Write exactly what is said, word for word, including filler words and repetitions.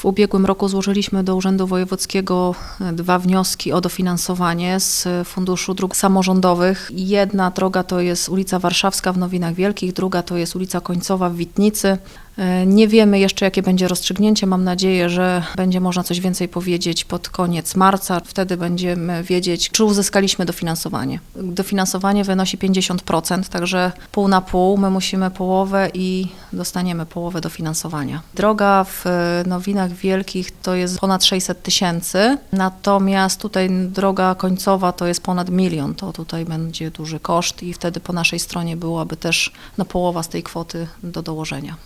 W ubiegłym roku złożyliśmy do Urzędu Wojewódzkiego dwa wnioski o dofinansowanie z Funduszu Dróg Samorządowych. Jedna droga to jest ulica Warszawska w Nowinach Wielkich, druga to jest ulica Końcowa w Witnicy. Nie wiemy jeszcze, jakie będzie rozstrzygnięcie. Mam nadzieję, że będzie można coś więcej powiedzieć pod koniec marca. Wtedy będziemy wiedzieć, czy uzyskaliśmy dofinansowanie. Dofinansowanie wynosi pięćdziesiąt procent, także pół na pół. My musimy połowę i dostaniemy połowę dofinansowania. Droga w Nowinach Wielkich to jest ponad sześćset tysięcy, natomiast tutaj droga końcowa to jest ponad milion. To tutaj będzie duży koszt i wtedy po naszej stronie byłaby też no, połowa z tej kwoty do dołożenia.